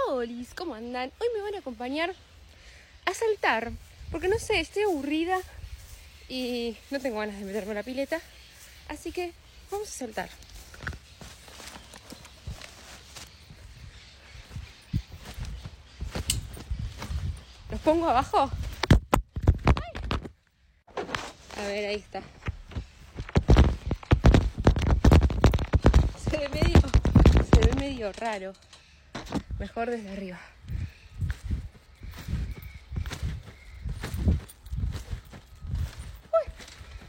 Hola, ¿cómo andan? Hoy me van a acompañar a saltar, porque no sé, estoy aburrida y no tengo ganas de meterme en la pileta, así que vamos a saltar. ¿Los pongo abajo? ¡Ay! A ver, ahí está. Se ve medio raro. Mejor desde arriba. ¡Uy!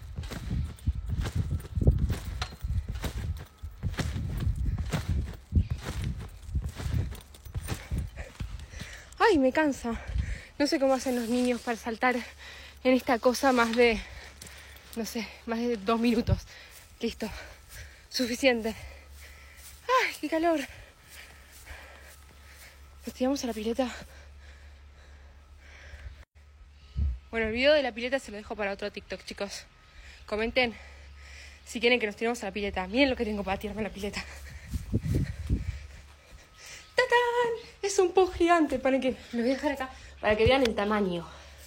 ¡Ay, me cansa! No sé cómo hacen los niños para saltar en esta cosa más de 2 minutos. Listo. Suficiente. ¡Ay, qué calor! Nos tiramos a la pileta. Bueno, el video de la pileta se lo dejo para otro TikTok, chicos. Comenten si quieren que nos tiremos a la pileta. Miren lo que tengo para tirarme a la pileta. ¡Tatán! Es un post gigante. Para que lo voy a dejar acá para que vean el tamaño.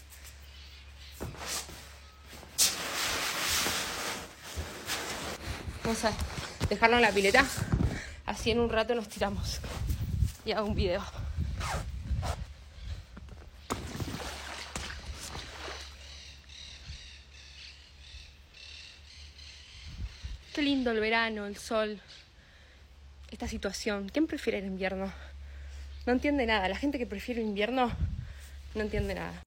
Vamos a dejarlo en la pileta. Así en un rato nos tiramos y hago un video. Qué lindo el verano, el sol, esta situación. ¿Quién prefiere el invierno? No entiende nada. La gente que prefiere el invierno no entiende nada.